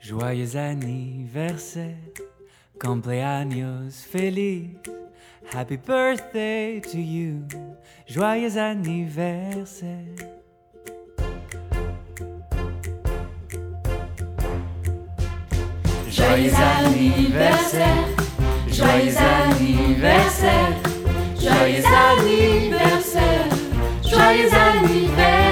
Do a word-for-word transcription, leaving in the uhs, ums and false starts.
Joyeux anniversaire, cumpleaños feliz. Happy birthday to you, joyeux anniversaire. Joyeux anniversaire, joyeux anniversaire, joyeux anniversaire, joyeux anniversaire.